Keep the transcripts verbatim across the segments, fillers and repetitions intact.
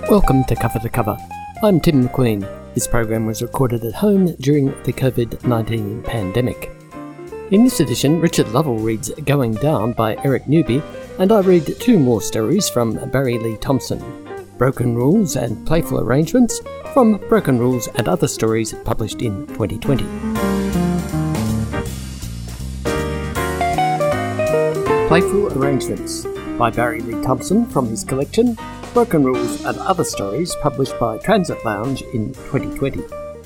Welcome to Cover to Cover. I'm Tim McQueen. This program was recorded at home during the covid nineteen pandemic. In this edition, Richard Lovell reads Going Down by Eric Newby, and I read two more stories from Barry Lee Thompson, Broken Rules and Playful Arrangements from Broken Rules and Other Stories published in twenty twenty. Playful Arrangements by Barry Lee Thompson from his collection Broken Rules and Other Stories published by Transit Lounge in twenty twenty.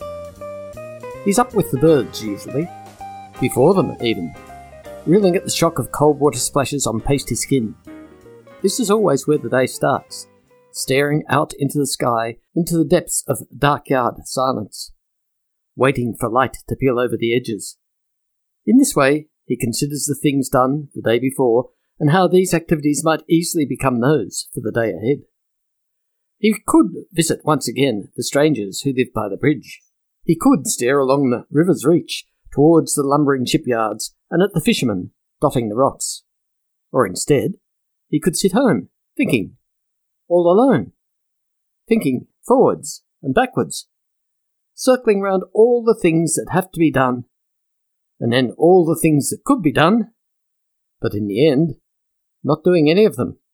He's up with the birds usually, before them even, reeling at the shock of cold water splashes on pasty skin. This is always where the day starts, staring out into the sky, into the depths of dark yard silence, waiting for light to peel over the edges. In this way, he considers the things done the day before and how these activities might easily become those for the day ahead. He could visit once again the strangers who live by the bridge. He could steer along the river's reach towards the lumbering shipyards and at the fishermen dotting the rocks. Or instead, he could sit home, thinking, all alone, thinking forwards and backwards, circling round all the things that have to be done, and then all the things that could be done, but in the end, not doing any of them.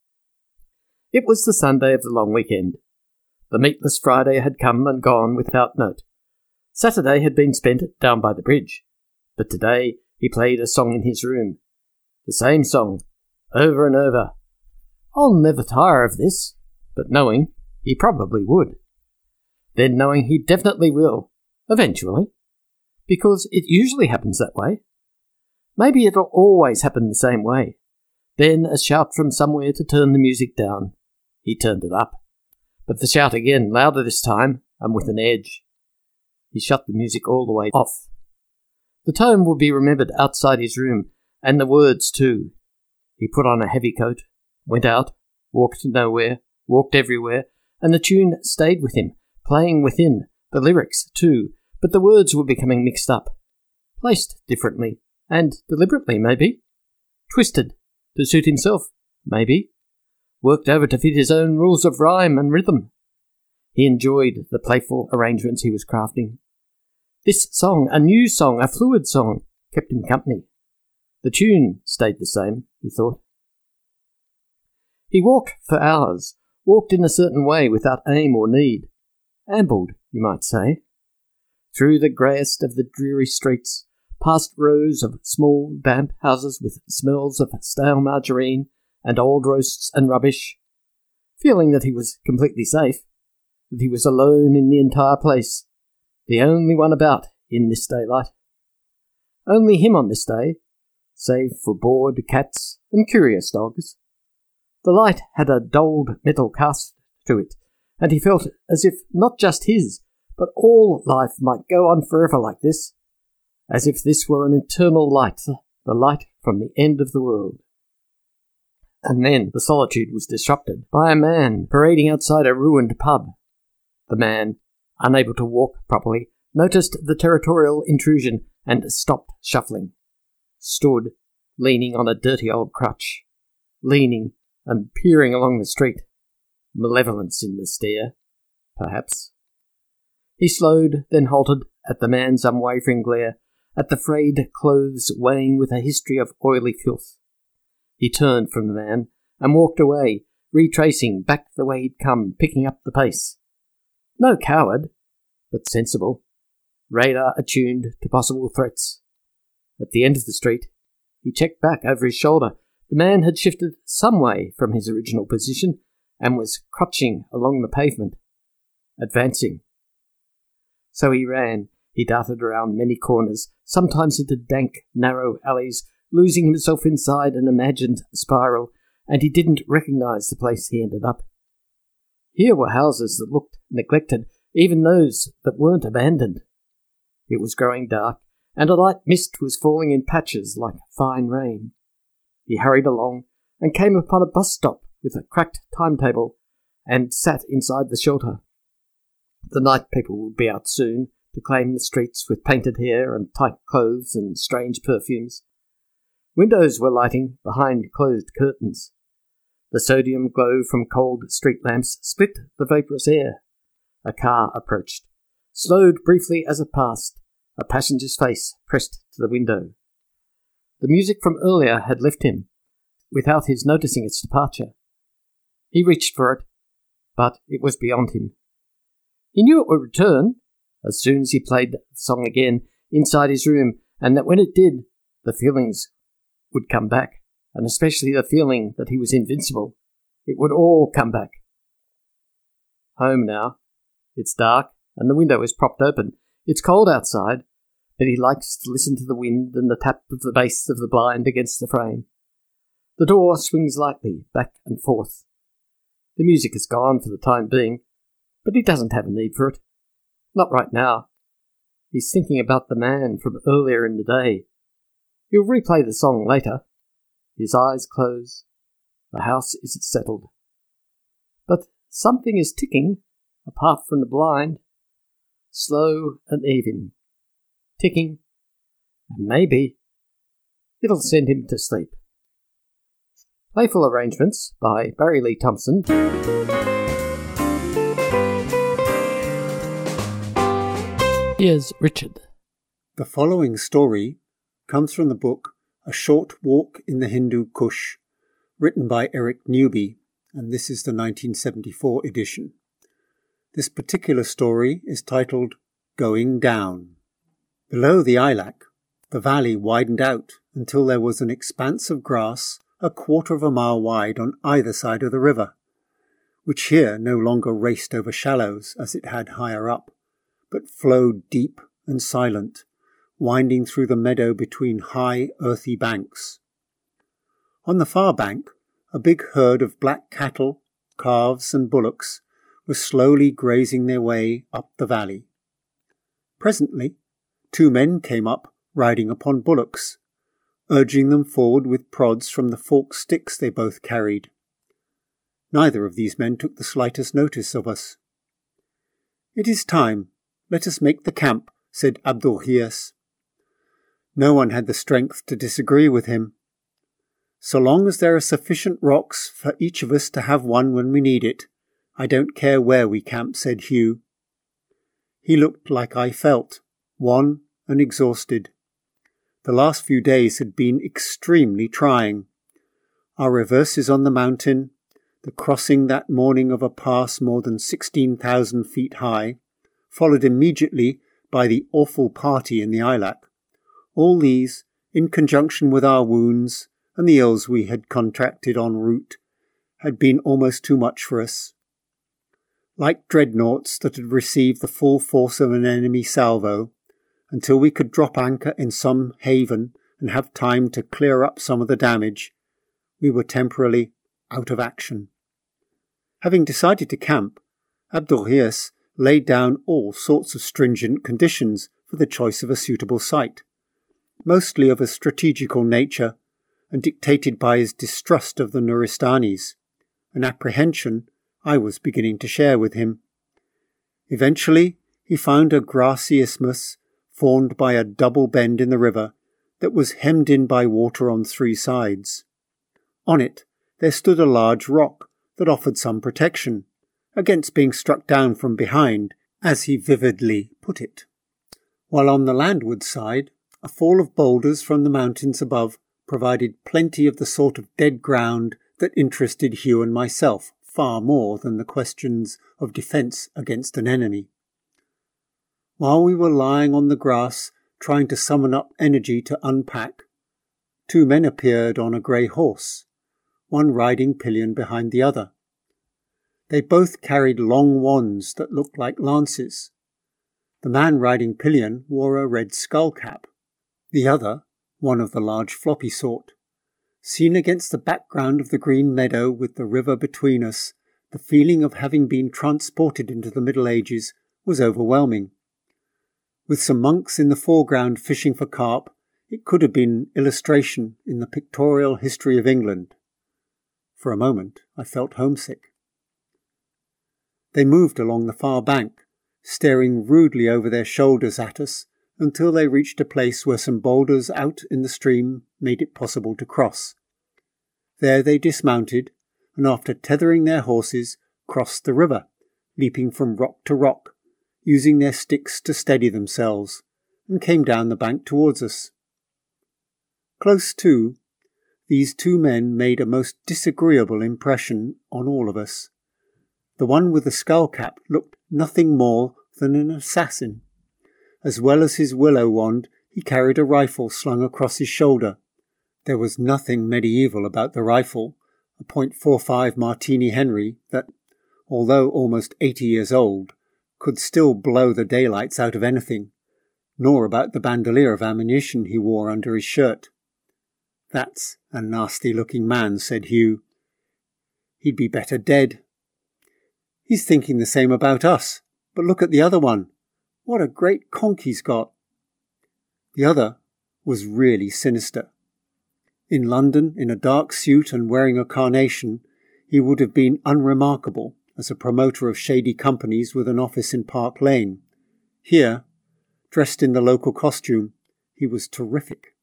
It was the Sunday of the long weekend. The meatless Friday had come and gone without note. Saturday had been spent down by the bridge, but today he played a song in his room. The same song, over and over. I'll never tire of this, but knowing he probably would. Then knowing he definitely will, eventually, because it usually happens that way. Maybe it'll always happen the same way. Then a shout from somewhere to turn the music down. He turned it up, but the shout again, louder this time, and with an edge. He shut the music all the way off. The tone would be remembered outside his room, and the words too. He put on a heavy coat, went out, walked nowhere, walked everywhere, and the tune stayed with him, playing within, the lyrics too, but the words were becoming mixed up, placed differently, and deliberately maybe, twisted to suit himself, maybe, worked over to fit his own rules of rhyme and rhythm. He enjoyed the playful arrangements he was crafting. This song, a new song, a fluid song, kept him company. The tune stayed the same, he thought. He walked for hours, walked in a certain way without aim or need, ambled, you might say, through the greyest of the dreary streets, past rows of small, damp houses with smells of stale margarine and old roasts and rubbish, feeling that he was completely safe, that he was alone in the entire place, the only one about in this daylight. Only him on this day, save for bored cats and curious dogs. The light had a dulled metal cast to it, and he felt as if not just his, but all life might go on forever like this, as if this were an eternal light, the light from the end of the world. And then the solitude was disrupted by a man parading outside a ruined pub. The man, unable to walk properly, noticed the territorial intrusion and stopped shuffling, stood leaning on a dirty old crutch, leaning and peering along the street, malevolence in the stare, perhaps. He slowed, then halted at the man's unwavering glare, at the frayed clothes weighing with a history of oily filth. He turned from the man and walked away, retracing back the way he'd come, picking up the pace. No coward, but sensible, radar attuned to possible threats. At the end of the street, he checked back over his shoulder. The man had shifted some way from his original position and was crutching along the pavement, advancing. So he ran. He darted around many corners, sometimes into dank, narrow alleys, losing himself inside an imagined spiral, and he didn't recognize the place he ended up. Here were houses that looked neglected, even those that weren't abandoned. It was growing dark, and a light mist was falling in patches like fine rain. He hurried along and came upon a bus stop with a cracked timetable and sat inside the shelter. The night people would be out soon to claim the streets with painted hair and tight clothes and strange perfumes. Windows were lighting behind closed curtains. The sodium glow from cold street lamps split the vaporous air. A car approached, slowed briefly as it passed, a passenger's face pressed to the window. The music from earlier had left him, without his noticing its departure. He reached for it, but it was beyond him. He knew it would return as soon as he played the song again inside his room, and that when it did, the feelings would come back, and especially the feeling that he was invincible. It would all come back. Home now. It's dark, and the window is propped open. It's cold outside, but he likes to listen to the wind and the tap of the base of the blind against the frame. The door swings lightly back and forth. The music is gone for the time being, but he doesn't have a need for it. Not right now. He's thinking about the man from earlier in the day. He'll replay the song later. His eyes close. The house is settled. But something is ticking, apart from the blind. Slow and even. Ticking. And maybe it'll send him to sleep. Playful Arrangements by Barry Lee Thompson. Here's Richard. The following story comes from the book A Short Walk in the Hindu Kush, written by Eric Newby, and this is the nineteen seventy-four edition. This particular story is titled Going Down. Below the Ilac, the valley widened out until there was an expanse of grass a quarter of a mile wide on either side of the river, which here no longer raced over shallows as it had higher up, but flowed deep and silent, winding through the meadow between high earthy banks. On the far bank, a big herd of black cattle, calves and bullocks were slowly grazing their way up the valley. Presently, two men came up riding upon bullocks, urging them forward with prods from the forked sticks they both carried. Neither of these men took the slightest notice of us. "It is time. Let us make the camp," said Abdul-Hiyas. No one had the strength to disagree with him. "So long as there are sufficient rocks for each of us to have one when we need it, I don't care where we camp," said Hugh. He looked like I felt, wan and exhausted. The last few days had been extremely trying. Our reverses on the mountain, the crossing that morning of a pass more than sixteen thousand feet high, followed immediately by the awful party in the Ilac. All these, in conjunction with our wounds and the ills we had contracted en route, had been almost too much for us. Like dreadnoughts that had received the full force of an enemy salvo, until we could drop anchor in some haven and have time to clear up some of the damage, we were temporarily out of action. Having decided to camp, Abdul-Hiyas laid down all sorts of stringent conditions for the choice of a suitable site, mostly of a strategical nature and dictated by his distrust of the Nuristanis, an apprehension I was beginning to share with him. Eventually, he found a grassy isthmus formed by a double bend in the river that was hemmed in by water on three sides. On it there stood a large rock that offered some protection against being struck down from behind, as he vividly put it, while on the landward side a fall of boulders from the mountains above provided plenty of the sort of dead ground that interested Hugh and myself far more than the questions of defence against an enemy. While we were lying on the grass trying to summon up energy to unpack, two men appeared on a grey horse, one riding pillion behind the other. They both carried long wands that looked like lances. The man riding pillion wore a red skull cap. The other, one of the large floppy sort. Seen against the background of the green meadow with the river between us, the feeling of having been transported into the Middle Ages was overwhelming. With some monks in the foreground fishing for carp, it could have been illustration in the pictorial history of England. For a moment, I felt homesick. They moved along the far bank, staring rudely over their shoulders at us until they reached a place where some boulders out in the stream made it possible to cross. There they dismounted and after tethering their horses, crossed the river, leaping from rock to rock, using their sticks to steady themselves, and came down the bank towards us. Close to, these two men made a most disagreeable impression on all of us. The one with the skull cap looked nothing more than an assassin. As well as his willow wand, he carried a rifle slung across his shoulder. There was nothing medieval about the rifle, a point four five Martini Henry that, although almost eighty years old, could still blow the daylights out of anything, nor about the bandolier of ammunition he wore under his shirt. "That's a nasty-looking man," said Hugh. "He'd be better dead." "He's thinking the same about us, but look at the other one. What a great conk he's got." The other was really sinister. In London, in a dark suit and wearing a carnation, he would have been unremarkable as a promoter of shady companies with an office in Park Lane. Here, dressed in the local costume, he was terrific.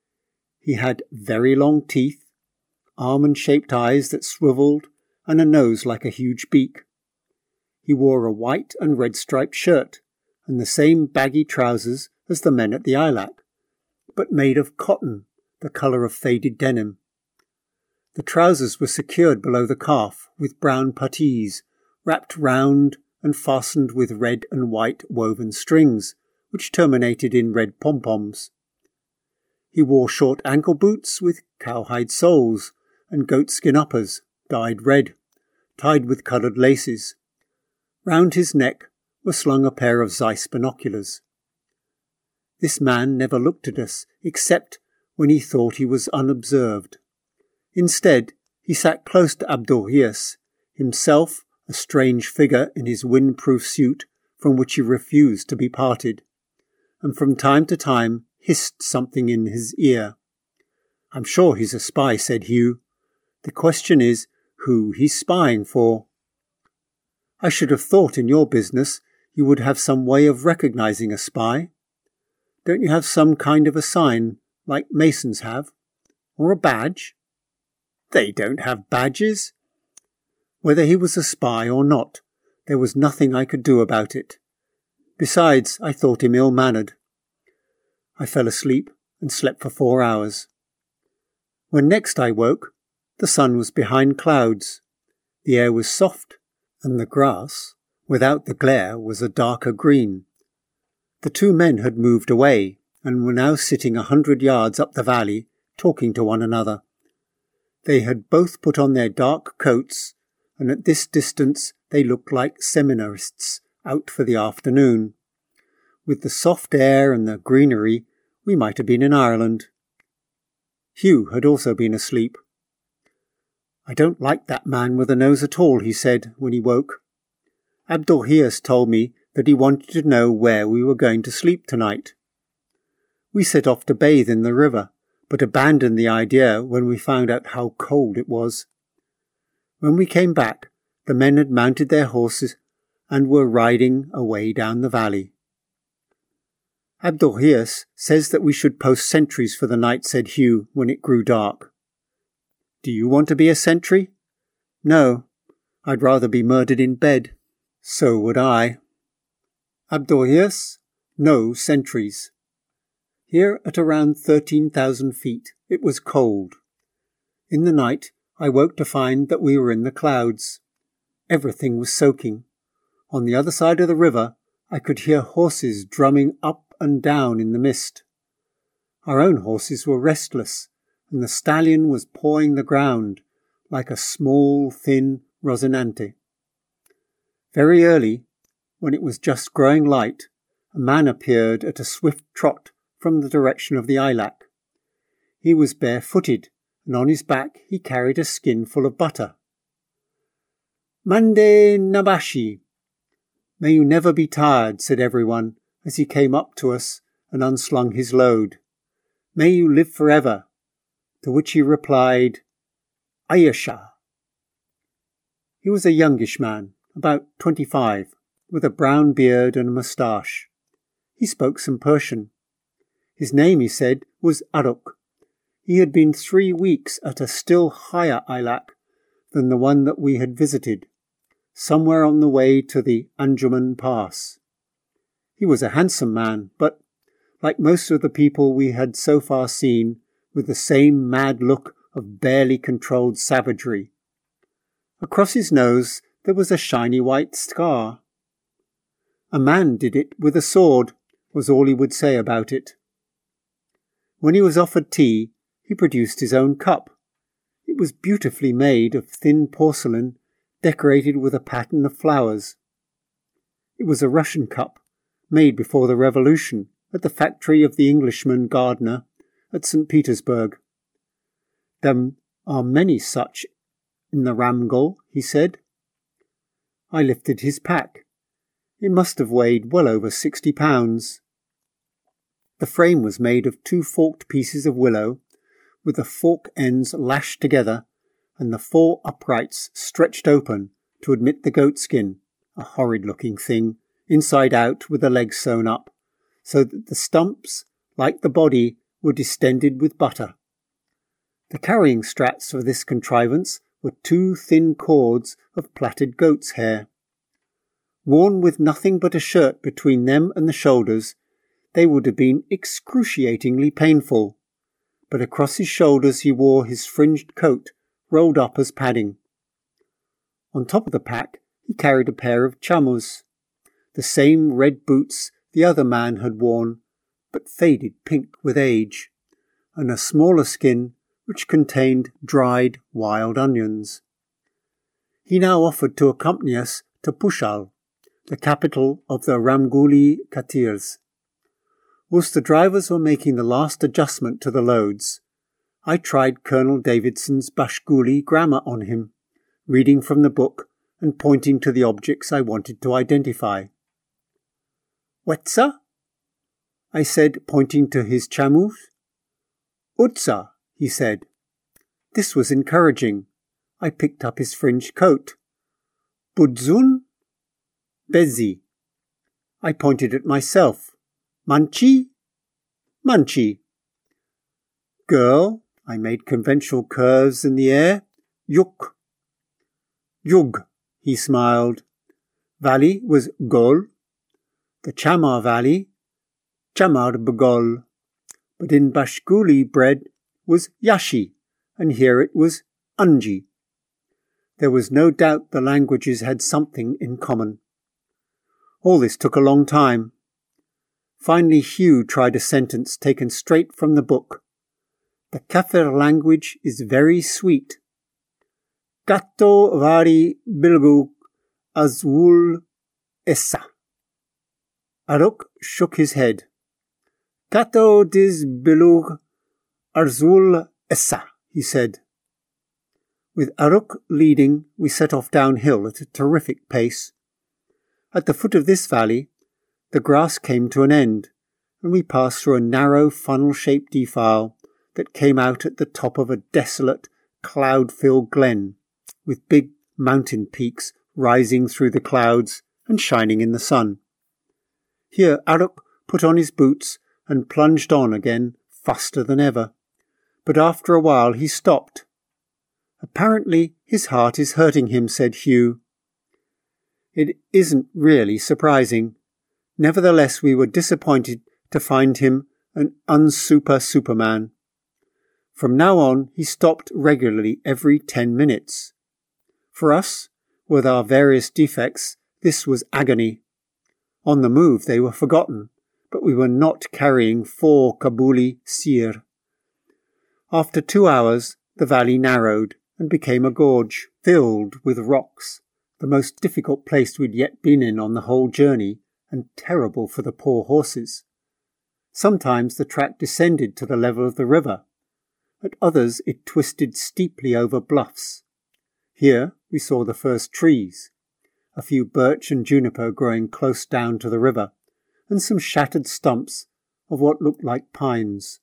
He had very long teeth, almond-shaped eyes that swivelled, and a nose like a huge beak. He wore a white and red-striped shirt, and the same baggy trousers as the men at the Ilac, but made of cotton, the colour of faded denim. The trousers were secured below the calf with brown puttees, wrapped round and fastened with red and white woven strings, which terminated in red pom-poms. He wore short ankle boots with cowhide soles and goatskin uppers, dyed red, tied with coloured laces. Round his neck were slung a pair of Zeiss binoculars. This man never looked at us, except when he thought he was unobserved. Instead, he sat close to Abdul-Hias, himself a strange figure in his wind-proof suit from which he refused to be parted, and from time to time hissed something in his ear. "I'm sure he's a spy," said Hugh. "The question is who he's spying for." "I should have thought in your business you would have some way of recognizing a spy. Don't you have some kind of a sign, like Masons have? Or a badge?" "They don't have badges." Whether he was a spy or not, there was nothing I could do about it. Besides, I thought him ill-mannered. I fell asleep and slept for four hours. When next I woke, the sun was behind clouds. The air was soft, and the grass, without the glare, was a darker green. The two men had moved away, and were now sitting a hundred yards up the valley, talking to one another. They had both put on their dark coats, and at this distance they looked like seminarists out for the afternoon. With the soft air and the greenery, we might have been in Ireland. Hugh had also been asleep. "I don't like that man with a nose at all," he said when he woke. "Abdul-Hias told me that he wanted to know where we were going to sleep tonight. We set off to bathe in the river, but abandoned the idea when we found out how cold it was. When we came back, the men had mounted their horses and were riding away down the valley." "Abdul-Hias says that we should post sentries for the night," said Hugh when it grew dark. "Do you want to be a sentry?" "No, I'd rather be murdered in bed." "So would I." "Abdul-Hias, no sentries." Here at around thirteen thousand feet it was cold. In the night I woke to find that we were in the clouds. Everything was soaking. On the other side of the river I could hear horses drumming up and down in the mist. Our own horses were restless, and the stallion was pawing the ground like a small, thin Rosinante. Very early, when it was just growing light, a man appeared at a swift trot from the direction of the Ilac. He was barefooted, and on his back he carried a skin full of butter. "Mande Nabashi!" "May you never be tired," said everyone, as he came up to us and unslung his load. "May you live forever," to which he replied, "Ayesha." He was a youngish man, about twenty-five, with a brown beard and a moustache. He spoke some Persian. His name, he said, was Aruk. He had been three weeks at a still higher Ilac, than the one that we had visited, somewhere on the way to the Anjuman Pass. He was a handsome man, but, like most of the people we had so far seen, with the same mad look of barely controlled savagery. Across his nose there was a shiny white scar. A man did it with a sword, was all he would say about it. When he was offered tea, he produced his own cup. It was beautifully made of thin porcelain, decorated with a pattern of flowers. It was a Russian cup, made before the Revolution, at the factory of the Englishman Gardner at Saint Petersburg. There are many such in the Ramgol, he said. I lifted his pack. It must have weighed well over sixty pounds. The frame was made of two forked pieces of willow, with the fork ends lashed together and the four uprights stretched open to admit the goatskin, a horrid-looking thing, inside out with the legs sewn up, so that the stumps, like the body, were distended with butter. The carrying strats for this contrivance were two thin cords of plaited goat's hair. Worn with nothing but a shirt between them and the shoulders, they would have been excruciatingly painful, but across his shoulders he wore his fringed coat, rolled up as padding. On top of the pack he carried a pair of chamois, the same red boots the other man had worn, but faded pink with age, and a smaller skin which contained dried wild onions. He now offered to accompany us to Pushal, the capital of the Ramguli Katirs. Whilst the drivers were making the last adjustment to the loads, I tried Colonel Davidson's Bashguli grammar on him, reading from the book and pointing to the objects I wanted to identify. Wetsa? I said, pointing to his chamois. Utsa, he said. This was encouraging. I picked up his fringed coat. Budzun? Bezi. I pointed at myself. Manchi? Manchi. Girl, I made conventional curves in the air. Yuk. Yug, he smiled. Valley was Gol. The Chamar Valley, Chamar Begol. But in Bashguli bread was Yashi, and here it was Anji. There was no doubt the languages had something in common. All this took a long time. Finally Hugh tried a sentence taken straight from the book. The Kafir language is very sweet. Kato vari bilgu azwul essa. Aruk shook his head. Kato dis bilug arzul essa, he said. With Aruk leading, we set off downhill at a terrific pace. At the foot of this valley, the grass came to an end, and we passed through a narrow funnel-shaped defile that came out at the top of a desolate, cloud-filled glen, with big mountain peaks rising through the clouds and shining in the sun. Here Aruk put on his boots and plunged on again faster than ever, but after a while he stopped. Apparently his heart is hurting him, said Hugh. It isn't really surprising. Nevertheless, we were disappointed to find him an unsuper superman. From now on, he stopped regularly every ten minutes. For us, with our various defects, this was agony. On the move they were forgotten, but we were not carrying four Kabuli seer. After two hours, the valley narrowed and became a gorge filled with rocks, the most difficult place we'd yet been in on the whole journey, and terrible for the poor horses. Sometimes the track descended to the level of the river. At others it twisted steeply over bluffs. Here we saw the first trees, a few birch and juniper growing close down to the river, and some shattered stumps of what looked like pines.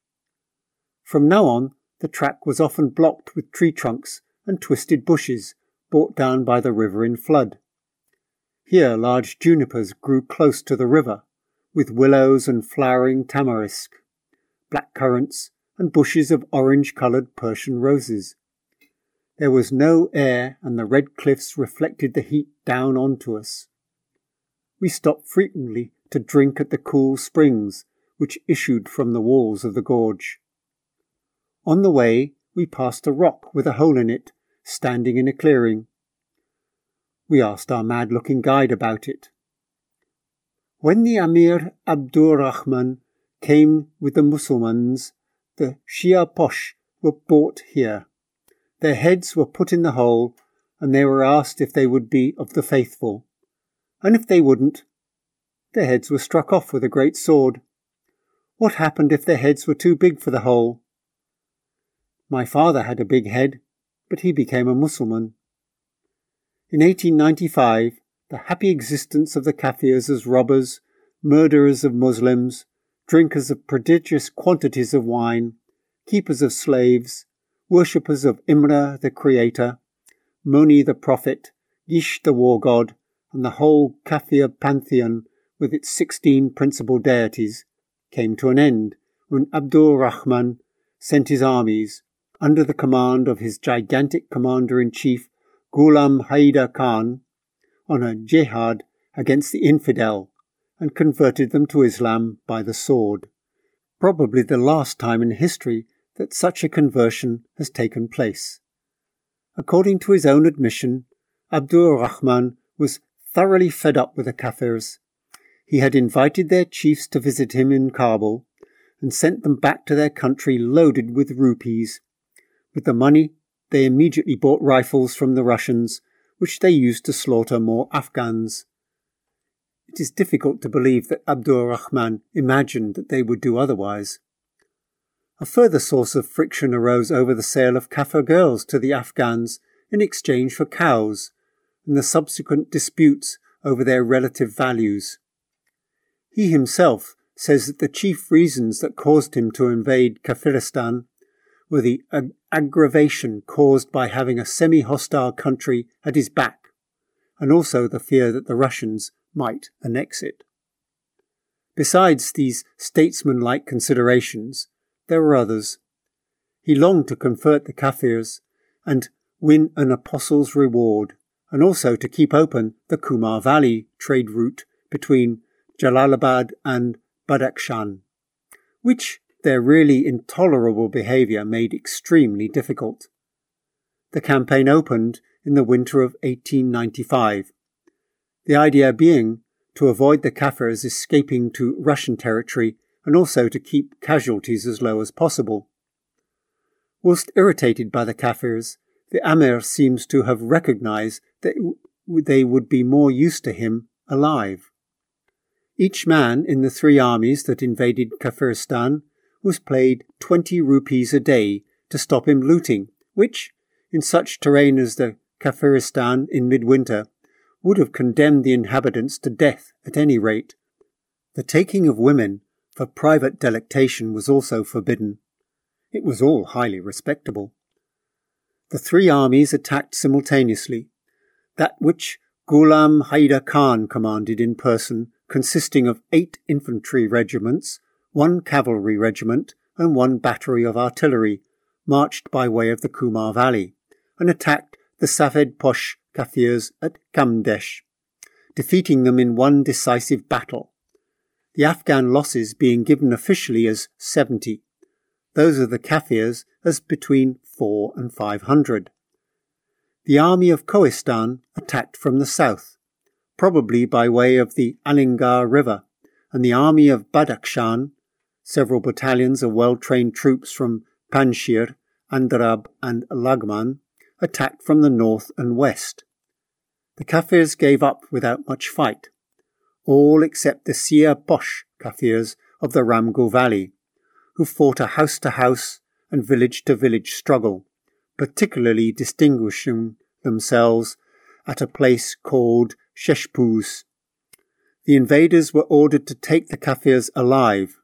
From now on, the track was often blocked with tree trunks and twisted bushes brought down by the river in flood. Here large junipers grew close to the river, with willows and flowering tamarisk, blackcurrants, and bushes of orange-coloured Persian roses. There was no air, and the red cliffs reflected the heat down onto us. We stopped frequently to drink at the cool springs which issued from the walls of the gorge. On the way, we passed a rock with a hole in it, standing in a clearing. We asked our mad-looking guide about it. When the Amir Abdur Rahman came with the Mussulmans, the Shia Posh were brought here. Their heads were put in the hole, and they were asked if they would be of the faithful. And if they wouldn't, their heads were struck off with a great sword. What happened if their heads were too big for the hole? My father had a big head, but he became a Mussulman. In eighteen ninety-five, the happy existence of the Kafirs as robbers, murderers of Muslims, drinkers of prodigious quantities of wine, keepers of slaves, worshippers of Imra the Creator, Moni the Prophet, Gish the War God, and the whole Kafir pantheon with its sixteen principal deities, came to an end when Abdur Rahman sent his armies, under the command of his gigantic commander-in-chief Ghulam Haidar Khan, on a jihad against the infidel, and converted them to Islam by the sword. Probably the last time in history that such a conversion has taken place. According to his own admission, Abdur Rahman was thoroughly fed up with the Kafirs. He had invited their chiefs to visit him in Kabul, and sent them back to their country loaded with rupees. With the money, they immediately bought rifles from the Russians, which they used to slaughter more Afghans. It is difficult to believe that Abdur Rahman imagined that they would do otherwise. A further source of friction arose over the sale of Kafir girls to the Afghans in exchange for cows, and the subsequent disputes over their relative values. He himself says that the chief reasons that caused him to invade Kafiristan were the ag- aggravation caused by having a semi-hostile country at his back, and also the fear that the Russians might annex it. Besides these statesman-like considerations, there were others. He longed to convert the Kafirs and win an apostle's reward, and also to keep open the Kumar Valley trade route between Jalalabad and Badakhshan, which their really intolerable behaviour made extremely difficult. The campaign opened in the winter of eighteen ninety-five, the idea being to avoid the Kafirs escaping to Russian territory and also to keep casualties as low as possible. Whilst irritated by the Kafirs, the Amir seems to have recognised that they would be more used to him alive. Each man in the three armies that invaded Kafiristan was paid twenty rupees a day to stop him looting, which, in such terrain as the Kafiristan in midwinter, would have condemned the inhabitants to death at any rate. The taking of women for private delectation was also forbidden. It was all highly respectable. The three armies attacked simultaneously, that which Ghulam Haidar Khan commanded in person, consisting of eight infantry regiments, one cavalry regiment, and one battery of artillery, marched by way of the Kumar Valley, and attacked the Safed Posh Kafirs at Kamdesh, defeating them in one decisive battle, the Afghan losses being given officially as seventy, those of the Kafirs as between four and five hundred. The army of Kohistan attacked from the south, probably by way of the Alingar River, and the army of Badakhshan, several battalions of well-trained troops from Panjshir, Andarab and Lagman, attacked from the north and west. The Kafirs gave up without much fight, all except the Sia Posh Kafirs of the Ramgul Valley, who fought a house-to-house and village-to-village struggle, particularly distinguishing themselves at a place called Sheshpuz. The invaders were ordered to take the Kafirs alive,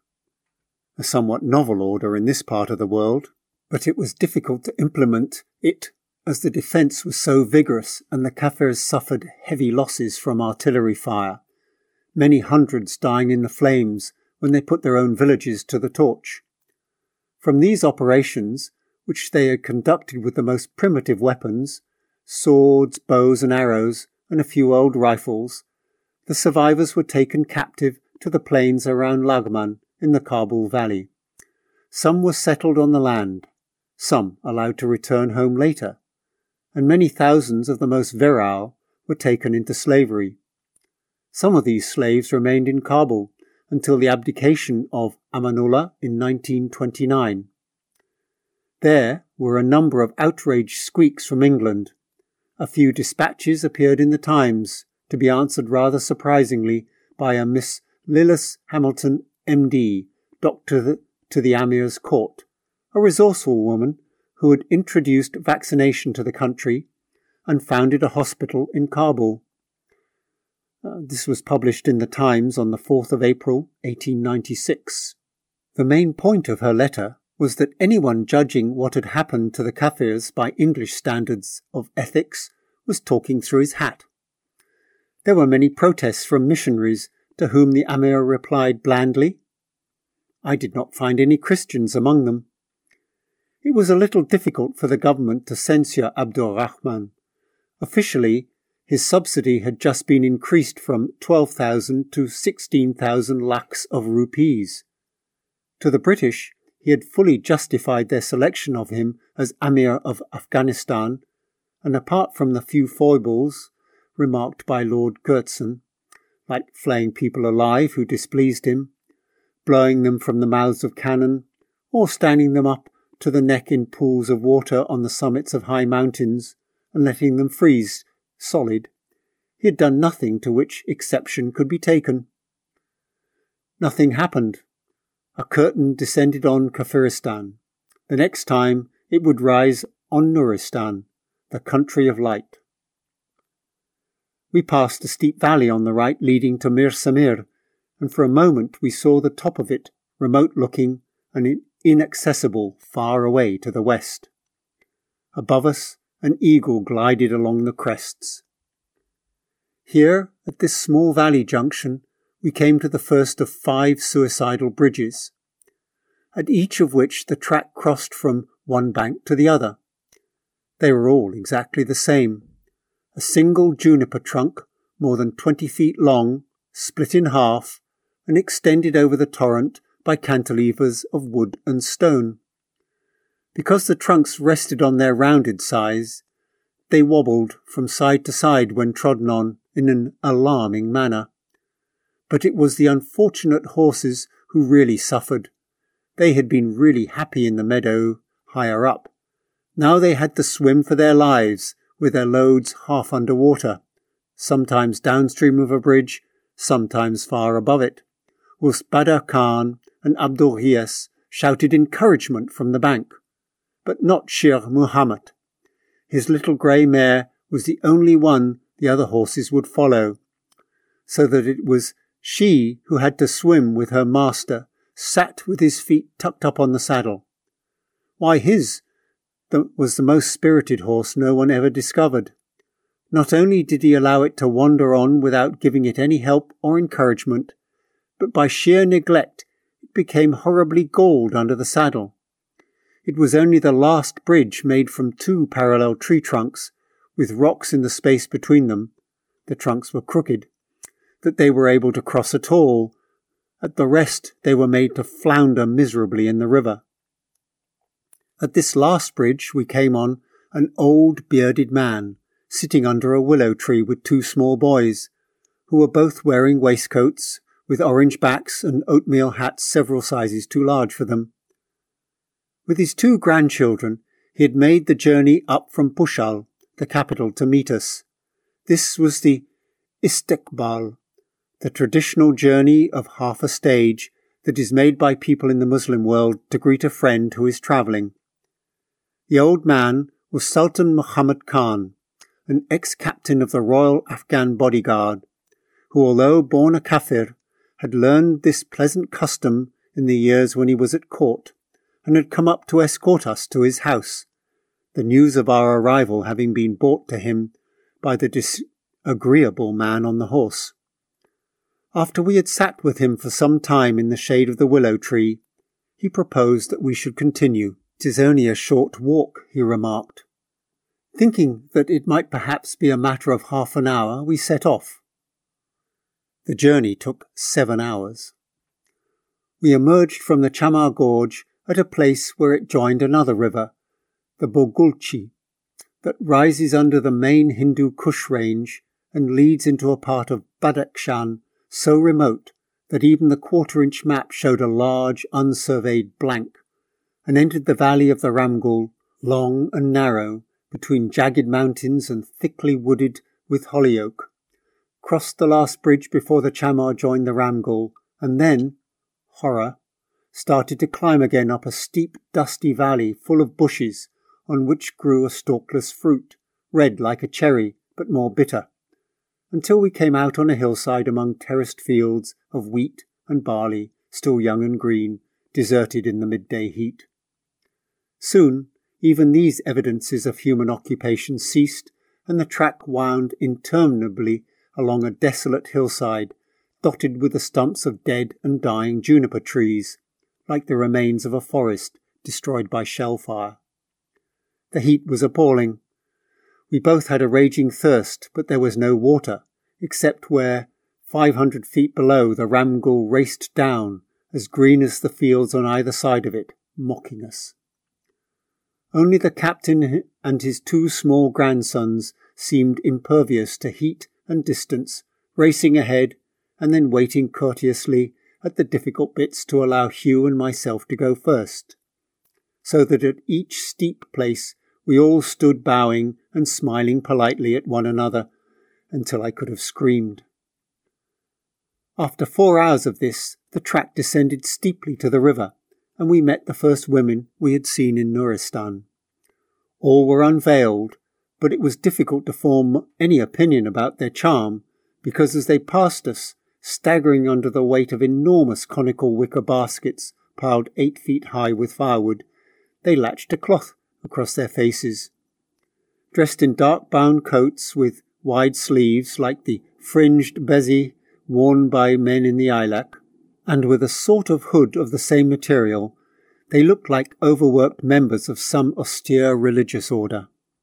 a somewhat novel order in this part of the world, but it was difficult to implement it as the defence was so vigorous and the Kafirs suffered heavy losses from artillery fire, many hundreds dying in the flames when they put their own villages to the torch. From these operations, which they had conducted with the most primitive weapons, swords, bows and arrows, and a few old rifles, the survivors were taken captive to the plains around Laghman in the Kabul Valley. Some were settled on the land, some allowed to return home later, and many thousands of the most virile were taken into slavery. Some of these slaves remained in Kabul until the abdication of Amanullah in nineteen twenty-nine. There were a number of outraged squeaks from England. A few dispatches appeared in the Times, to be answered rather surprisingly by a Miss Lillis Hamilton, M D, doctor to the Amir's court, a resourceful woman who had introduced vaccination to the country and founded a hospital in Kabul. Uh, this was published in the Times on the fourth of April, eighteen ninety-six. The main point of her letter was that anyone judging what had happened to the Kafirs by English standards of ethics was talking through his hat. There were many protests from missionaries, to whom the Amir replied blandly, "I did not find any Christians among them." It was a little difficult for the government to censure Abdur Rahman. Officially, his subsidy had just been increased from twelve thousand to sixteen thousand lakhs of rupees. To the British, he had fully justified their selection of him as Amir of Afghanistan, and apart from the few foibles remarked by Lord Curzon, like flaying people alive who displeased him, blowing them from the mouths of cannon, or standing them up to the neck in pools of water on the summits of high mountains and letting them freeze solid, he had done nothing to which exception could be taken. Nothing happened. A curtain descended on Kafiristan. The next time it would rise on Nuristan, the country of light. We passed a steep valley on the right leading to Mir Samir, and for a moment we saw the top of it, remote-looking and inaccessible far away to the west. Above us, an eagle glided along the crests. Here, at this small valley junction, we came to the first of five suicidal bridges, at each of which the track crossed from one bank to the other. They were all exactly the same. A single juniper trunk, more than twenty feet long, split in half, and extended over the torrent by cantilevers of wood and stone. Because the trunks rested on their rounded size, they wobbled from side to side when trodden on in an alarming manner. But it was the unfortunate horses who really suffered. They had been really happy in the meadow higher up. Now they had to swim for their lives, with their loads half under water, sometimes downstream of a bridge, sometimes far above it, whilst Badr Khan and Abdur Hiyas shouted encouragement from the bank. But not Sher Muhammad. His little grey mare was the only one the other horses would follow, so that it was she who had to swim with her master, sat with his feet tucked up on the saddle. Why, his was the most spirited horse no one ever discovered. Not only did he allow it to wander on without giving it any help or encouragement, but by sheer neglect it became horribly galled under the saddle. It was only the last bridge, made from two parallel tree trunks, with rocks in the space between them — the trunks were crooked — that they were able to cross at all. At the rest they were made to flounder miserably in the river. At this last bridge we came on an old bearded man, sitting under a willow tree with two small boys, who were both wearing waistcoats with orange backs and oatmeal hats several sizes too large for them. With his two grandchildren, he had made the journey up from Pushal, the capital, to meet us. This was the Istiqbal, the traditional journey of half a stage that is made by people in the Muslim world to greet a friend who is travelling. The old man was Sultan Muhammad Khan, an ex-captain of the Royal Afghan Bodyguard, who, although born a Kafir, had learned this pleasant custom in the years when he was at court, and had come up to escort us to his house, the news of our arrival having been brought to him by the disagreeable man on the horse. After we had sat with him for some time in the shade of the willow tree, he proposed that we should continue, "'Tis only a short walk," he remarked. Thinking that it might perhaps be a matter of half an hour, we set off. The journey took seven hours. We emerged from the Chamar Gorge at a place where it joined another river, the Bogulchi, that rises under the main Hindu Kush range and leads into a part of Badakhshan so remote that even the quarter-inch map showed a large, unsurveyed blank, and entered the valley of the Ramgul, long and narrow, between jagged mountains and thickly wooded with holyoke, crossed the last bridge before the Chamar joined the Ramgul, and then, horror, started to climb again up a steep, dusty valley full of bushes on which grew a stalkless fruit, red like a cherry, but more bitter, until we came out on a hillside among terraced fields of wheat and barley, still young and green, deserted in the midday heat. Soon, even these evidences of human occupation ceased, and the track wound interminably along a desolate hillside, dotted with the stumps of dead and dying juniper trees, like the remains of a forest destroyed by shell fire. The heat was appalling. We both had a raging thirst, but there was no water, except where, five hundred feet below, the Ramgul raced down, as green as the fields on either side of it, mocking us. Only the captain and his two small grandsons seemed impervious to heat and distance, racing ahead and then waiting courteously at the difficult bits to allow Hugh and myself to go first, so that at each steep place we all stood bowing and smiling politely at one another until I could have screamed. After four hours of this, the track descended steeply to the river, and we met the first women we had seen in Nuristan. All were unveiled, but it was difficult to form any opinion about their charm, because as they passed us, staggering under the weight of enormous conical wicker baskets piled eight feet high with firewood, they latched a cloth across their faces. Dressed in dark-bound coats with wide sleeves like the fringed bezi worn by men in the Ilak, and with a sort of hood of the same material, they looked like overworked members of some austere religious order.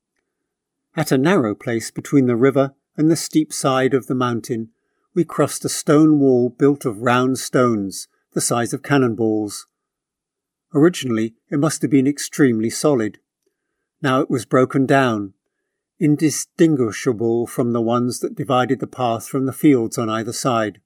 At a narrow place between the river and the steep side of the mountain, we crossed a stone wall built of round stones, the size of cannonballs. Originally, it must have been extremely solid. Now it was broken down, indistinguishable from the ones that divided the path from the fields on either side.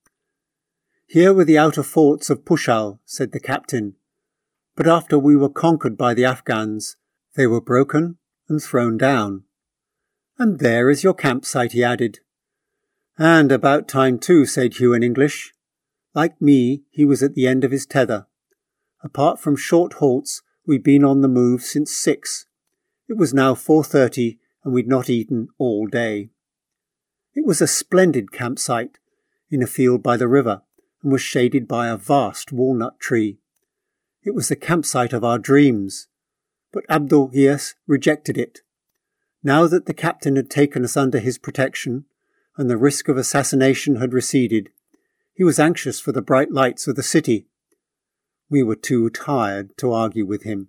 "Here were the outer forts of Pushal," said the captain, "but after we were conquered by the Afghans, they were broken and thrown down. And there is your campsite," he added. "And about time too," said Hugh in English. Like me, he was at the end of his tether. Apart from short halts, we'd been on the move since six. It was now four thirty, and we'd not eaten all day. It was a splendid campsite, in a field by the river, and was shaded by a vast walnut tree. It was the campsite of our dreams, but Abdul Ghias rejected it. Now that the captain had taken us under his protection, and the risk of assassination had receded, he was anxious for the bright lights of the city. We were too tired to argue with him.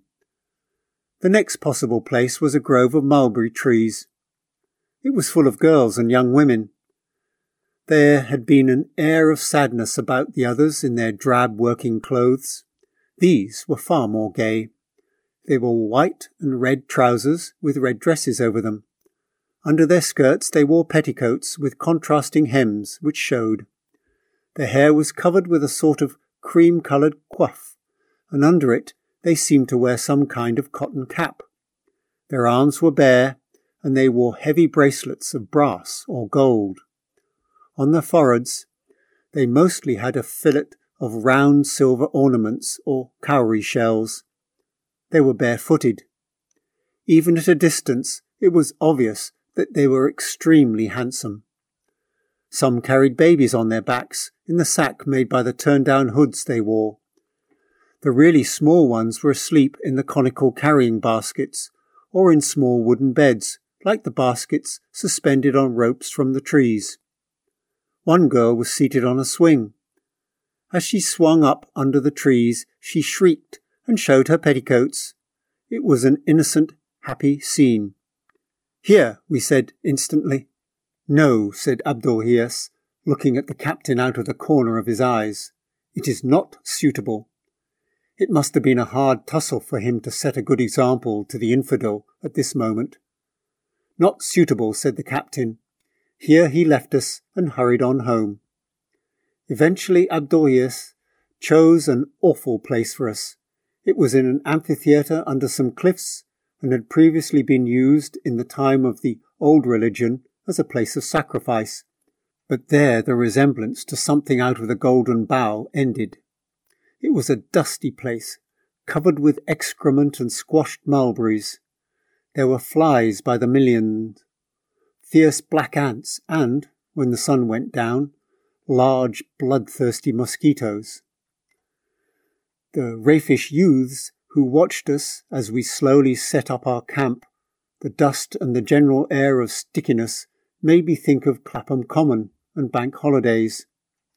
The next possible place was a grove of mulberry trees. It was full of girls and young women. There had been an air of sadness about the others in their drab working clothes. These were far more gay. They wore white and red trousers with red dresses over them. Under their skirts they wore petticoats with contrasting hems which showed. Their hair was covered with a sort of cream-coloured coif, and under it they seemed to wear some kind of cotton cap. Their arms were bare, and they wore heavy bracelets of brass or gold. On their foreheads they mostly had a fillet of round silver ornaments or cowrie shells. They were barefooted. Even at a distance it was obvious that they were extremely handsome. Some carried babies on their backs in the sack made by the turned-down hoods they wore. The really small ones were asleep in the conical carrying baskets, or in small wooden beds, like the baskets suspended on ropes from the trees. One girl was seated on a swing. As she swung up under the trees, she shrieked and showed her petticoats, It was an innocent, happy scene. "Here," we said instantly. "No," said Abdul-Hiyas, looking at the captain out of the corner of his eyes. "It is not suitable." It must have been a hard tussle for him to set a good example to the infidel at this moment. "Not suitable," said the captain. Here he left us and hurried on home. Eventually Abdul-Hiyas chose an awful place for us. It was in an amphitheatre under some cliffs and had previously been used in the time of the old religion as a place of sacrifice. But there the resemblance to something out of the Golden Bough ended. It was a dusty place, covered with excrement and squashed mulberries. There were flies by the millions, fierce black ants, and, when the sun went down, large bloodthirsty mosquitoes. The raffish youths who watched us as we slowly set up our camp, the dust and the general air of stickiness made me think of Clapham Common and bank holidays.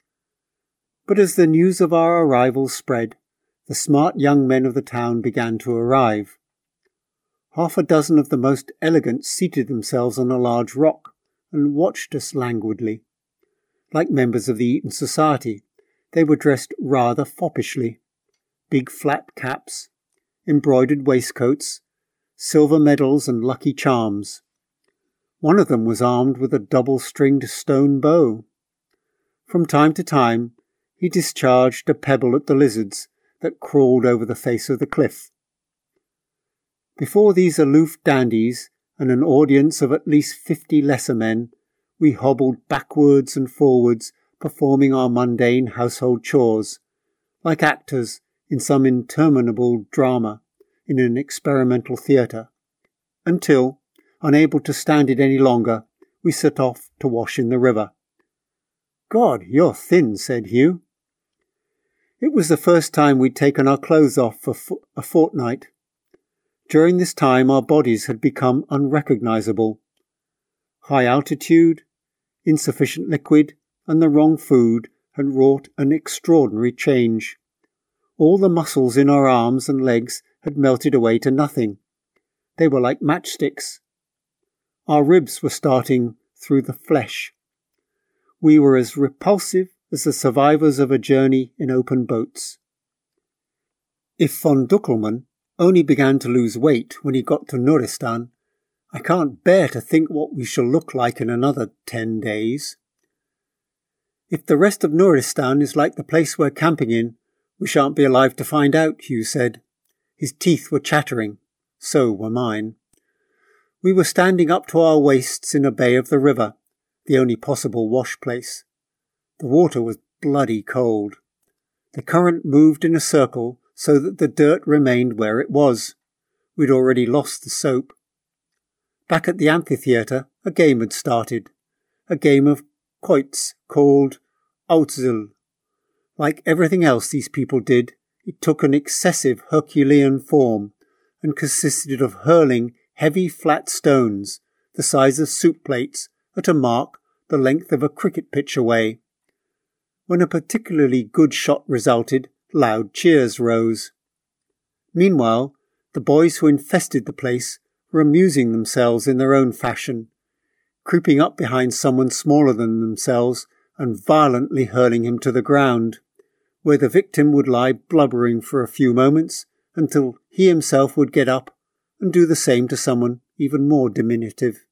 But as the news of our arrival spread, the smart young men of the town began to arrive. Half a dozen of the most elegant seated themselves on a large rock and watched us languidly. Like members of the Eton Society, they were dressed rather foppishly. Big flat caps, embroidered waistcoats, silver medals and lucky charms. One of them was armed with a double-stringed stone bow. From time to time, he discharged a pebble at the lizards that crawled over the face of the cliff. Before these aloof dandies and an audience of at least fifty lesser men, we hobbled backwards and forwards, performing our mundane household chores, like actors in some interminable drama in an experimental theatre, until, unable to stand it any longer, we set off to wash in the river. "God, you're thin," said Hugh. It was the first time we'd taken our clothes off for fo- a fortnight. During this time our bodies had become unrecognisable. High altitude, insufficient liquid, and the wrong food had wrought an extraordinary change. All the muscles in our arms and legs had melted away to nothing. They were like matchsticks. Our ribs were starting through the flesh. We were as repulsive as the survivors of a journey in open boats. If von Duckelmann only began to lose weight when he got to Nuristan, I can't bear to think what we shall look like in another ten days. If the rest of Nuristan is like the place we're camping in, we shan't be alive to find out, Hugh said. His teeth were chattering. So were mine. We were standing up to our waists in a bay of the river, the only possible wash place. The water was bloody cold. The current moved in a circle so that the dirt remained where it was. We'd already lost the soap. Back at the amphitheatre, a game had started. A game of quoits called Outzil. Like everything else these people did, it took an excessive Herculean form and consisted of hurling heavy flat stones, the size of soup plates, at a mark the length of a cricket pitch away. When a particularly good shot resulted, loud cheers rose. Meanwhile, the boys who infested the place were amusing themselves in their own fashion, creeping up behind someone smaller than themselves and violently hurling him to the ground, where the victim would lie blubbering for a few moments until he himself would get up and do the same to someone even more diminutive.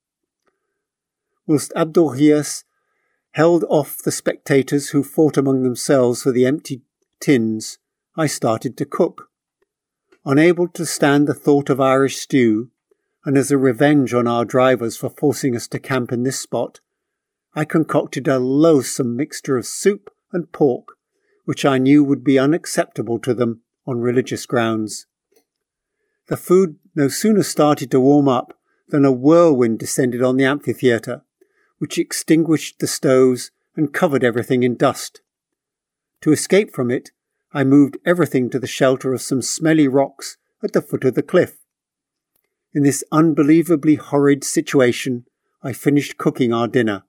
Whilst Abdul-Hiyas held off the spectators who fought among themselves for the empty tins, I started to cook. Unable to stand the thought of Irish stew, and as a revenge on our drivers for forcing us to camp in this spot, I concocted a loathsome mixture of soup and pork, which I knew would be unacceptable to them on religious grounds. The food no sooner started to warm up than a whirlwind descended on the amphitheatre, which extinguished the stoves and covered everything in dust. To escape from it, I moved everything to the shelter of some smelly rocks at the foot of the cliff. In this unbelievably horrid situation, I finished cooking our dinner.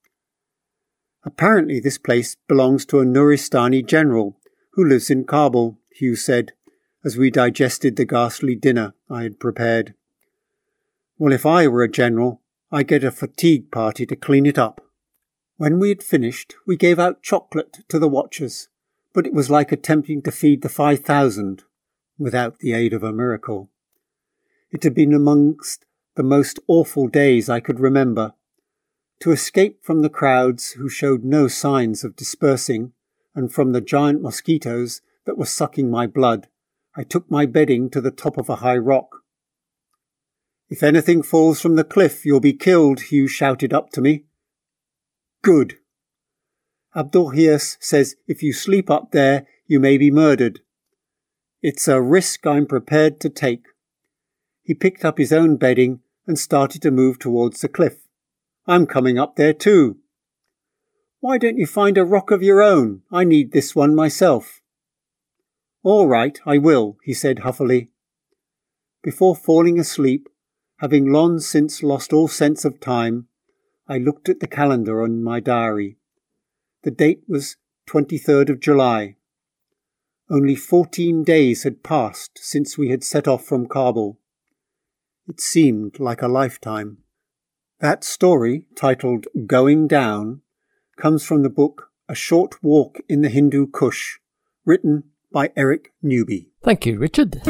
Apparently this place belongs to a Nuristani general who lives in Kabul, Hugh said, as we digested the ghastly dinner I had prepared. Well, if I were a general, I'd get a fatigue party to clean it up. When we had finished, we gave out chocolate to the watchers, but it was like attempting to feed the five thousand without the aid of a miracle. It had been amongst the most awful days I could remember. To escape from the crowds who showed no signs of dispersing, and from the giant mosquitoes that were sucking my blood, I took my bedding to the top of a high rock. "If anything falls from the cliff, you'll be killed," Hugh shouted up to me. "Good. Abdul Hias says if you sleep up there, you may be murdered. It's a risk I'm prepared to take." He picked up his own bedding and started to move towards the cliff. "I'm coming up there too." "Why don't you find a rock of your own? I need this one myself." "All right, I will," he said huffily. Before falling asleep, having long since lost all sense of time, I looked at the calendar on my diary. The date was twenty-third of July. Only fourteen days had passed since we had set off from Kabul. It seemed like a lifetime. That story, titled Going Down, comes from the book A Short Walk in the Hindu Kush, written by Eric Newby. Thank you, Richard.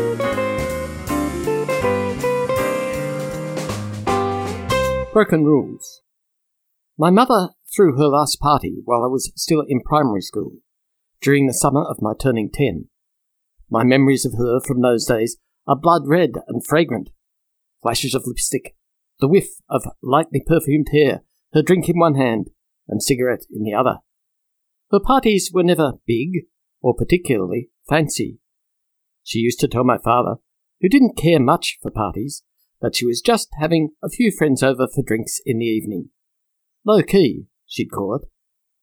Broken rules. My mother threw her last party while I was still in primary school, during the summer of my turning ten. My memories of her from those days are blood red and fragrant. Flashes of lipstick, the whiff of lightly perfumed hair, her drink in one hand and cigarette in the other. Her parties were never big or particularly fancy. She used to tell my father, who didn't care much for parties, that she was just having a few friends over for drinks in the evening. Low-key, she'd call it.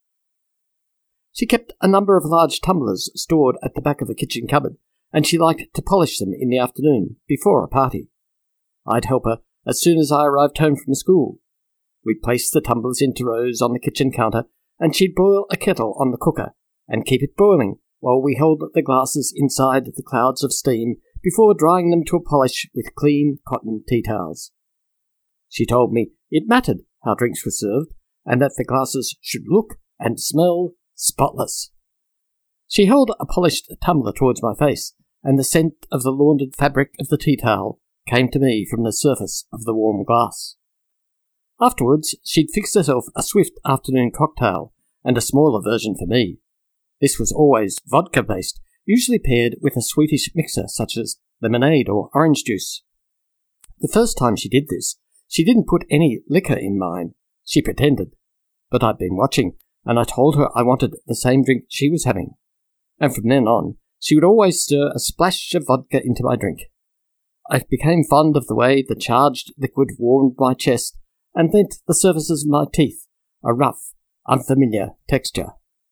She kept a number of large tumblers stored at the back of the kitchen cupboard, and she liked to polish them in the afternoon, before a party. I'd help her as soon as I arrived home from school. We'd place the tumblers into rows on the kitchen counter, and she'd boil a kettle on the cooker, and keep it boiling, while we held the glasses inside the clouds of steam before drying them to a polish with clean cotton tea towels. She told me it mattered how drinks were served, and that the glasses should look and smell spotless. She held a polished tumbler towards my face, and the scent of the laundered fabric of the tea towel came to me from the surface of the warm glass. Afterwards, she'd fixed herself a swift afternoon cocktail, and a smaller version for me. This was always vodka-based, usually paired with a sweetish mixer such as lemonade or orange juice. The first time she did this, she didn't put any liquor in mine. She pretended. But I'd been watching, and I told her I wanted the same drink she was having. And from then on, she would always stir a splash of vodka into my drink. I became fond of the way the charged liquid warmed my chest and lent the surfaces of my teeth a rough, unfamiliar texture.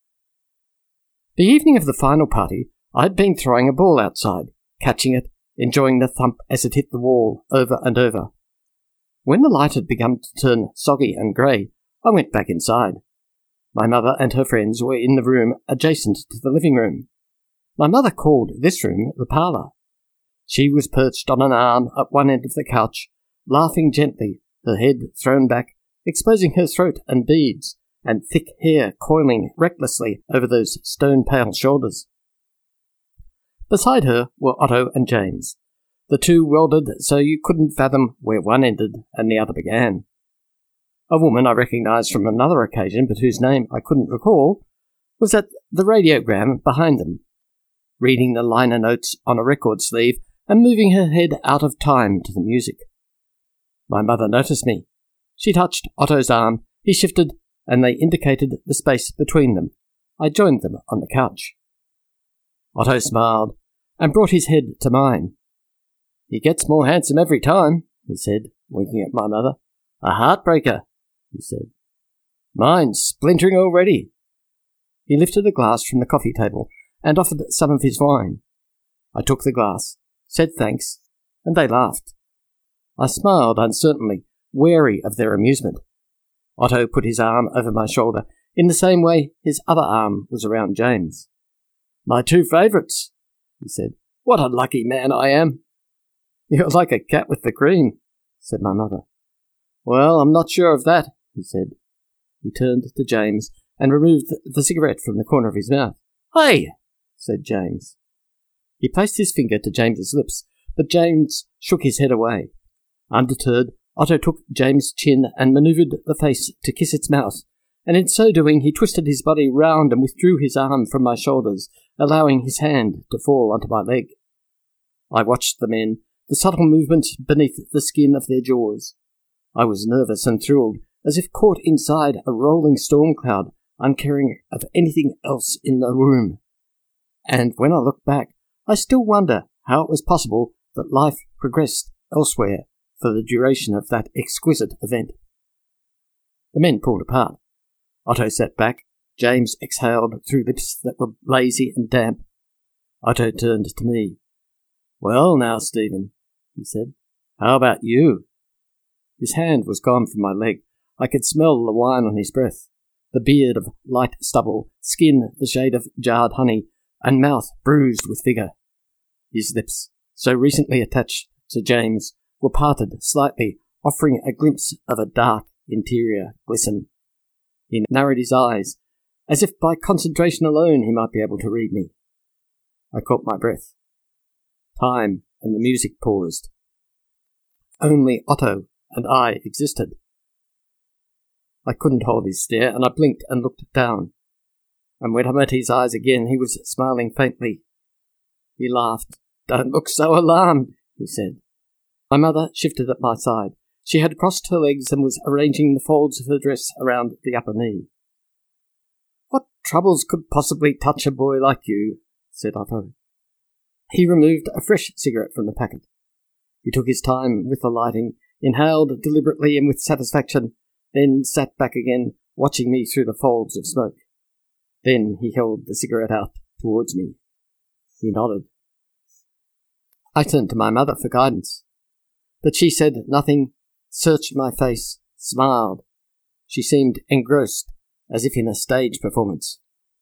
The evening of the final party, I had been throwing a ball outside, catching it, enjoying the thump as it hit the wall over and over. When the light had begun to turn soggy and grey, I went back inside. My mother and her friends were in the room adjacent to the living room. My mother called this room the parlour. She was perched on an arm at one end of the couch, laughing gently, her head thrown back, exposing her throat and beads, and thick hair coiling recklessly over those stone-pale shoulders. Beside her were Otto and James, the two welded so you couldn't fathom where one ended and the other began. A woman I recognised from another occasion, but whose name I couldn't recall, was at the radiogram behind them, reading the liner notes on a record sleeve and moving her head out of time to the music. My mother noticed me. She touched Otto's arm, he shifted, and they indicated the space between them. I joined them on the couch. Otto smiled and brought his head to mine. "He gets more handsome every time," he said, winking at my mother. "A heartbreaker," he said. "Mine's splintering already." He lifted a glass from the coffee table and offered some of his wine. I took the glass, said thanks, and they laughed. I smiled uncertainly, wary of their amusement. Otto put his arm over my shoulder in the same way his other arm was around James. "My two favourites," he said. What a lucky man I am." "You're like a cat with the cream," said my mother. "Well, I'm not sure of that," he said. He turned to James and removed the cigarette from the corner of his mouth. "Hey!" said James. He placed his finger to James's lips, but James shook his head away. Undeterred, Otto took James' chin and manoeuvred the face to kiss its mouth, and in so doing he twisted his body round and withdrew his arm from my shoulders, allowing his hand to fall onto my leg. I watched the men, the subtle movement beneath the skin of their jaws. I was nervous and thrilled, as if caught inside a rolling storm cloud, uncaring of anything else in the room. And when I look back, I still wonder how it was possible that life progressed elsewhere for the duration of that exquisite event. The men pulled apart. Otto sat back. James exhaled through lips that were lazy and damp. Otto turned to me. "Well now, Stephen," he said, "how about you?" His hand was gone from my leg. I could smell the wine on his breath, the beard of light stubble, skin the shade of jarred honey, and mouth bruised with vigour. His lips, so recently attached to James, were parted slightly, offering a glimpse of a dark interior glisten. He narrowed his eyes, as if by concentration alone he might be able to read me. I caught my breath. Time and the music paused. Only Otto and I existed. I couldn't hold his stare, and I blinked and looked down. And when I met his eyes again, he was smiling faintly. He laughed. "Don't look so alarmed," he said. My mother shifted at my side. She had crossed her legs and was arranging the folds of her dress around the upper knee. "What troubles could possibly touch a boy like you?" said Otto. He removed a fresh cigarette from the packet. He took his time with the lighting, inhaled deliberately and with satisfaction, then sat back again, watching me through the folds of smoke. Then he held the cigarette out towards me. He nodded. I turned to my mother for guidance, but she said nothing, searched my face, smiled. She seemed engrossed, as if in a stage performance.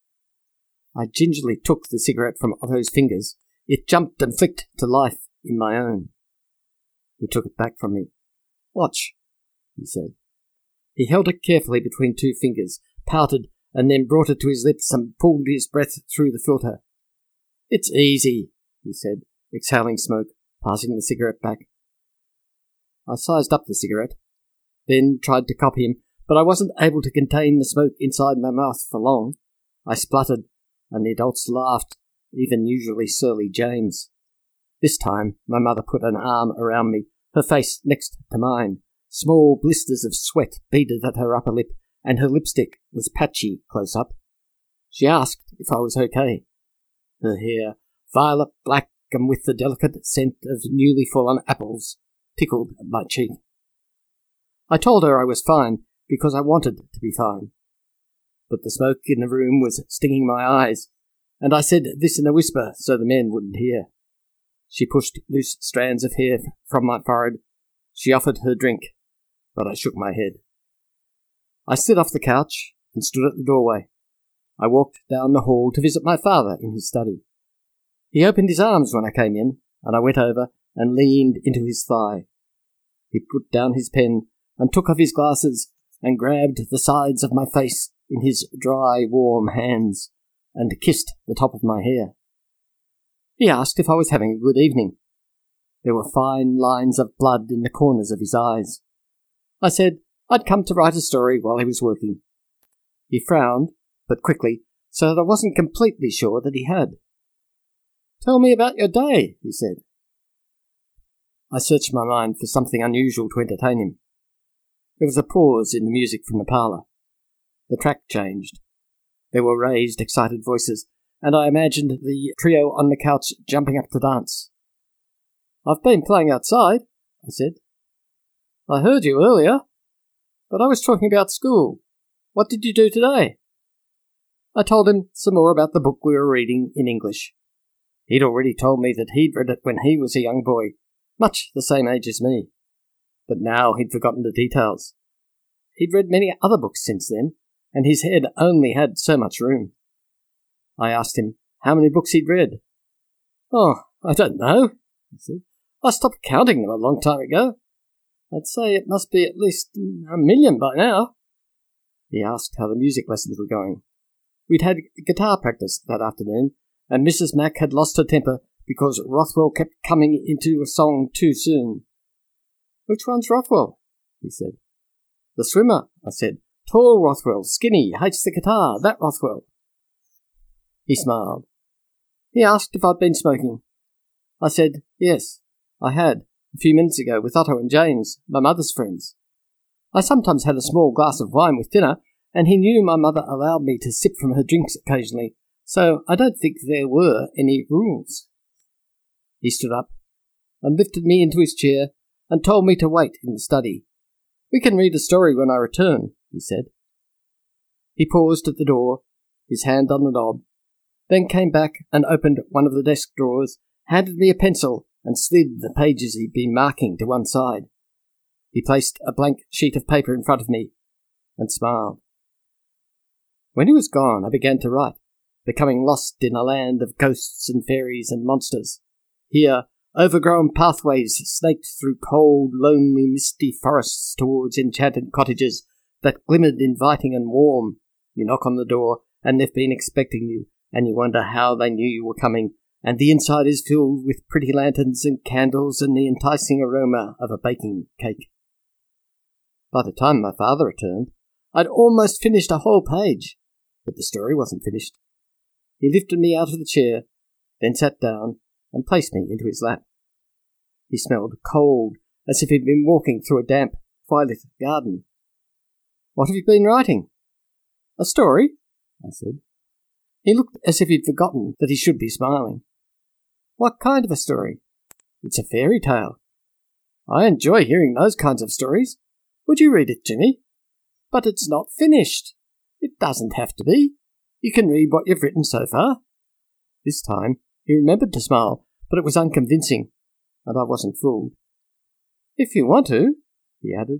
I gingerly took the cigarette from Otto's fingers. It jumped and flicked to life in my own. He took it back from me. "Watch," he said. He held it carefully between two fingers, pouted, and then brought it to his lips and pulled his breath through the filter. "It's easy," he said, exhaling smoke, passing the cigarette back. I sized up the cigarette, then tried to copy him, but I wasn't able to contain the smoke inside my mouth for long. I spluttered, and the adults laughed, even usually surly James. This time my mother put an arm around me, her face next to mine. Small blisters of sweat beaded at her upper lip, and her lipstick was patchy close up. She asked if I was okay. Her hair, violet black and with the delicate scent of newly fallen apples, tickled at my cheek. I told her I was fine because I wanted to be fine. But the smoke in the room was stinging my eyes, and I said this in a whisper so the men wouldn't hear. She pushed loose strands of hair from my forehead. She offered her drink, but I shook my head. I slid off the couch and stood at the doorway. I walked down the hall to visit my father in his study. He opened his arms when I came in, and I went over and leaned into his thigh. He put down his pen and took off his glasses and grabbed the sides of my face in his dry, warm hands and kissed the top of my hair. He asked if I was having a good evening. There were fine lines of blood in the corners of his eyes. I said I'd come to write a story while he was working. He frowned, but quickly, so that I wasn't completely sure that he had. "Tell me about your day," he said. I searched my mind for something unusual to entertain him. There was a pause in the music from the parlour. The track changed. There were raised, excited voices, and I imagined the trio on the couch jumping up to dance. "I've been playing outside," I said. "I heard you earlier, but I was talking about school. What did you do today?" I told him some more about the book we were reading in English. He'd already told me that he'd read it when he was a young boy, much the same age as me. But now he'd forgotten the details. He'd read many other books since then, and his head only had so much room. I asked him how many books he'd read. "Oh, I don't know, he said. I stopped counting them a long time ago. I'd say it must be at least a million by now. He asked how the music lessons were going. We'd had guitar practice that afternoon, and Missus Mac had lost her temper because Rothwell kept coming into a song too soon. Which one's Rothwell? He said. The swimmer, I said. Tall Rothwell, skinny, hates the guitar, that Rothwell. He smiled. He asked if I'd been smoking. I said, yes, I had, a few minutes ago with Otto and James, my mother's friends. I sometimes had a small glass of wine with dinner, and he knew my mother allowed me to sip from her drinks occasionally, so I don't think there were any rules. He stood up and lifted me into his chair and told me to wait in the study. We can read a story when I return, he said. He paused at the door, his hand on the knob, then came back and opened one of the desk drawers, handed me a pencil and slid the pages he'd been marking to one side. He placed a blank sheet of paper in front of me and smiled. When he was gone, I began to write, becoming lost in a land of ghosts and fairies and monsters. Here, overgrown pathways snaked through cold, lonely, misty forests towards enchanted cottages that glimmered inviting and warm. You knock on the door, and they've been expecting you, and you wonder how they knew you were coming, and the inside is filled with pretty lanterns and candles and the enticing aroma of a baking cake. By the time my father returned, I'd almost finished a whole page, but the story wasn't finished. He lifted me out of the chair, then sat down and placed me into his lap. He smelled cold, as if he'd been walking through a damp, twilit garden. What have you been writing? A story? I said. He looked as if he'd forgotten that he should be smiling. What kind of a story? It's a fairy tale. I enjoy hearing those kinds of stories. Would you read it, Jimmy? But it's not finished. It doesn't have to be. You can read what you've written so far. This time he remembered to smile, but it was unconvincing, and I wasn't fooled. If you want to, he added.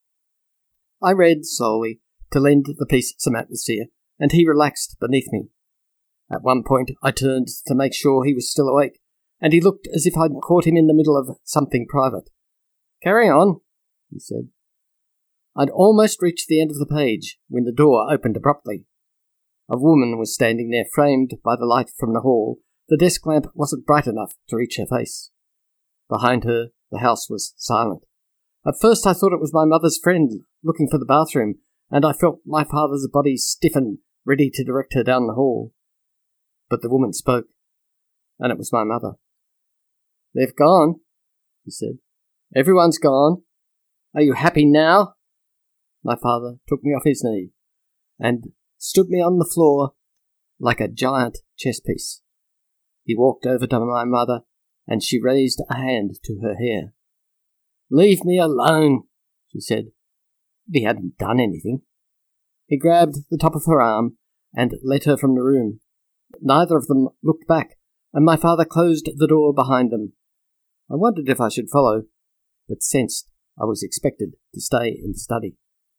I read slowly to lend the piece some atmosphere, and he relaxed beneath me. At one point I turned to make sure he was still awake, and he looked as if I'd caught him in the middle of something private. Carry on, he said. I'd almost reached the end of the page when the door opened abruptly. A woman was standing there, framed by the light from the hall. The desk lamp wasn't bright enough to reach her face. Behind her, the house was silent. At first I thought it was my mother's friend looking for the bathroom, and I felt my father's body stiffen, ready to direct her down the hall. But the woman spoke, and it was my mother. They've gone, he said. Everyone's gone. Are you happy now? My father took me off his knee and stood me on the floor like a giant chess piece. He walked over to my mother, and she raised a hand to her hair. Leave me alone, she said. But he hadn't done anything. He grabbed the top of her arm and led her from the room. Neither of them looked back, and my father closed the door behind them. I wondered if I should follow, but sensed I was expected to stay in the study.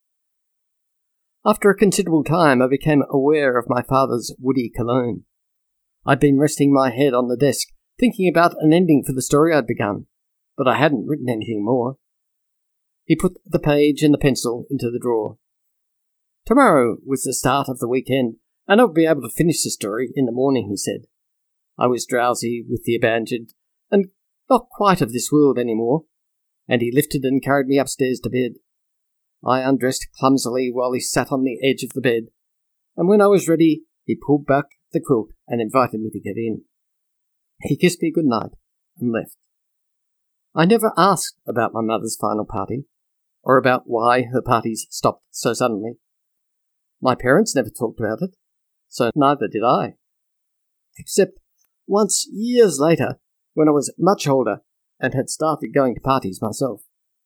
After a considerable time I became aware of my father's woody cologne. I'd been resting my head on the desk, thinking about an ending for the story I'd begun, but I hadn't written anything more. He put the page and the pencil into the drawer. Tomorrow was the start of the weekend, and I would be able to finish the story in the morning, he said. I was drowsy with the abandoned, and not quite of this world any more, and he lifted and carried me upstairs to bed. I undressed clumsily while he sat on the edge of the bed, and when I was ready, he pulled back the quilt and invited me to get in. He kissed me good night and left. I never asked about my mother's final party, or about why her parties stopped so suddenly. My parents never talked about it, so neither did I. Except once years later, when I was much older and had started going to parties myself.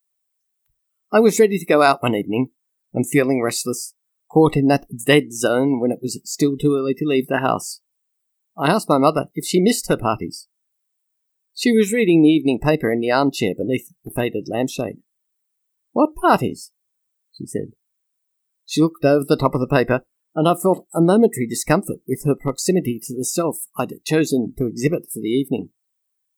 I was ready to go out one evening, and feeling restless, caught in that dead zone when it was still too early to leave the house. I asked my mother if she missed her parties. She was reading the evening paper in the armchair beneath the faded lampshade. What parties? She said. She looked over the top of the paper, and I felt a momentary discomfort with her proximity to the self I'd chosen to exhibit for the evening.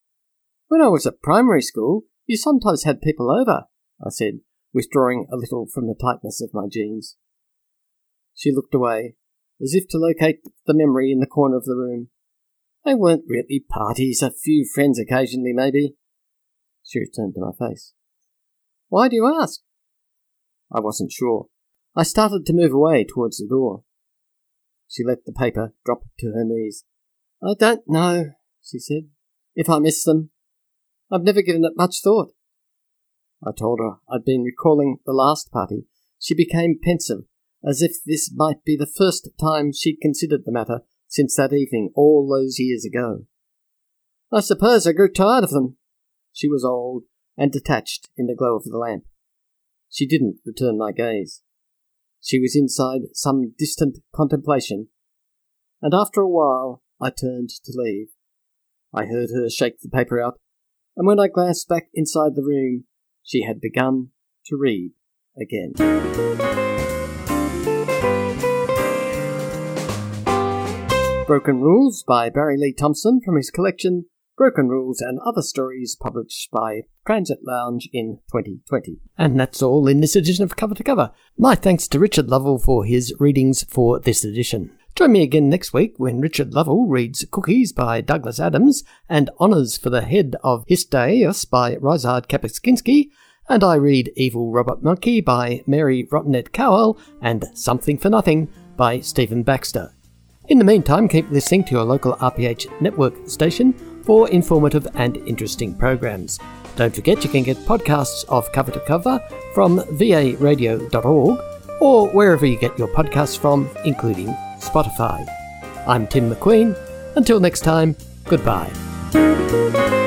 When I was at primary school, you sometimes had people over, I said, withdrawing a little from the tightness of my jeans. She looked away, as if to locate the memory in the corner of the room. They weren't really parties, a few friends occasionally, maybe. She returned to my face. Why do you ask? I wasn't sure. I started to move away towards the door. She let the paper drop to her knees. I don't know, she said, if I miss them. I've never given it much thought. I told her I'd been recalling the last party. She became pensive, as if this might be the first time she'd considered the matter since that evening all those years ago. I suppose I grew tired of them. She was old and detached in the glow of the lamp. She didn't return my gaze. She was inside some distant contemplation, and after a while I turned to leave. I heard her shake the paper out, and when I glanced back inside the room, she had begun to read again. Broken Rules by Barry Lee Thompson from his collection Broken Rules and Other Stories, published by Transit Lounge in twenty twenty. And that's all in this edition of Cover to Cover. My thanks to Richard Lovell for his readings for this edition. Join me again next week when Richard Lovell reads Cookies by Douglas Adams and Honours for the Head of Histaios by Ryszard Kapuscinski, and I read Evil Robot Monkey by Mary Rottenett Cowell and Something for Nothing by Stephen Baxter. In the meantime, keep listening to your local R P H network station for informative and interesting programs. Don't forget you can get podcasts of Cover to Cover from v a radio dot org or wherever you get your podcasts from, including Spotify. I'm Tim McQueen. Until next time, goodbye.